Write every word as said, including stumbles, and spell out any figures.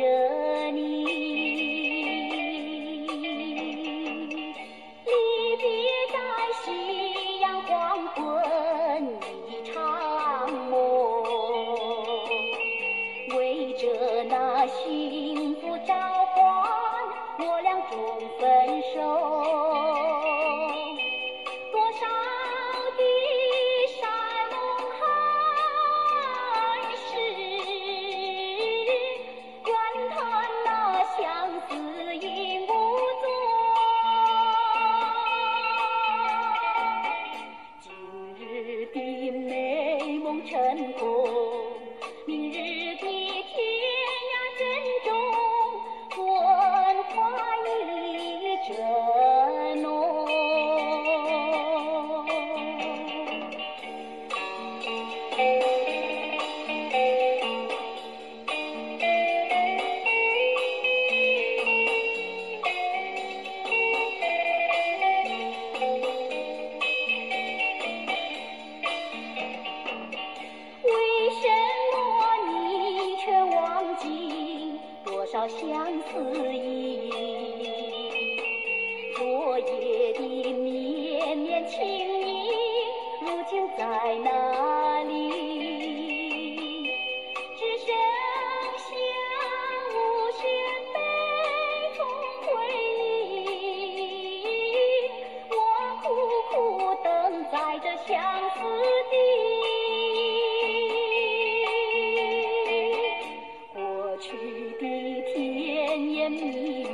着你。离别在夕阳黄昏一场梦，为着那幸福召唤，我俩终分手。多少的山盟海誓，愿叹那相思已无踪。今日的美梦成空，明日的天涯珍重，关怀一阵浓。为什么你却忘记多少相思意？昨夜的绵绵情意，如今在哪里？只剩下无限悲痛回忆，我苦苦等在这相思地。过去的甜言蜜